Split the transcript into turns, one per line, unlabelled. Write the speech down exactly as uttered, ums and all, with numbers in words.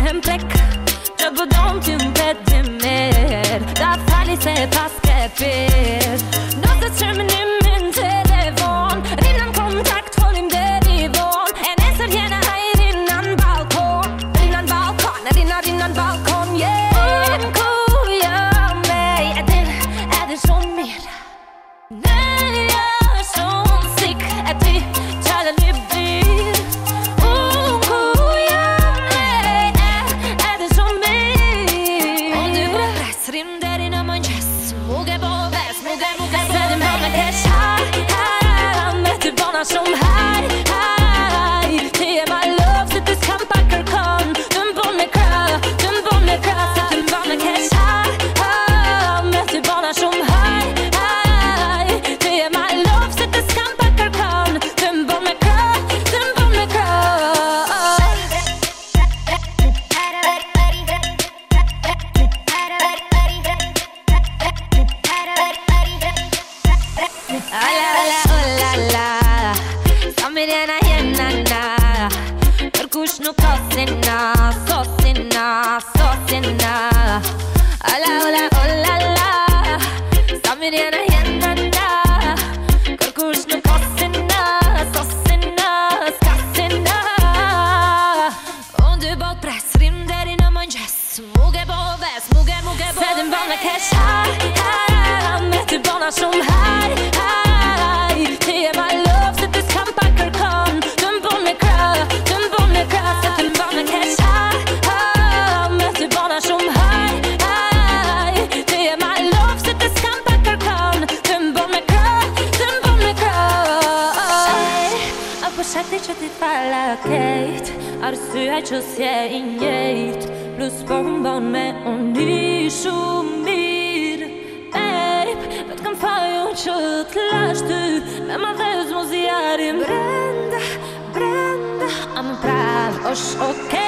en plek që bëdon t'ju mbeti mirë Da fali se pas ke pir Nëse që mënimin telefon Rinën kontakt, folim deri von E nesër jena haj rinën balkon Rinën balkon, rinën rinën balkon, yeah Unë ku jam me E din, e din shumë mirë Ne ja shumë sik E ti qale një bir Unë ku jam me E, e din shumë mirë Unë dy vres, rim deri në mëngjes Muge bo ves, muge muge Se din bo me kesh haj, haj Me ty bona shumë haj, haj Ti e my love, se ty s'kam pa kërkon Ty m'bon me kra, ty m'bon me kra Se ty m'bon me kesh haj, haj Me ty bona shumë haj, haj Ti e my love, se ty s'kam pa kërkon Ty m'bon me kra, ty m'bon me kra Ala, ala, ola, la Sa mirjena jena na Kërkush nuk osina, sosina, sosina Ala, ola, ola, la Sa mirjena jena na Kërkush nuk osina, sosina, skasina Unë dy bot pres, rim deri në mëngjes Muge bo ves, muge, muge bo Se din bon me kesh haj, haj Me ty bona shumë haj, haj Ti e my love, se ty s'kam pa kërkon Ty m'bon me kra, ty m'bon me kra Se ty m'bon me kesh haj, haj Me ty bona shumë haj, haj Ti e my love, se ty s'kam pa kërkon Ty m'bon me kra, ty m'bon me kra Apo shakti që ti t'fala kejt Arsye që s'je i njejt Plus po m'bon me unë shumë mirë Babe, vetë kam faju që t'lash ty Me ma dhez mu zjarim Brenda, brenda A më prav, osh okej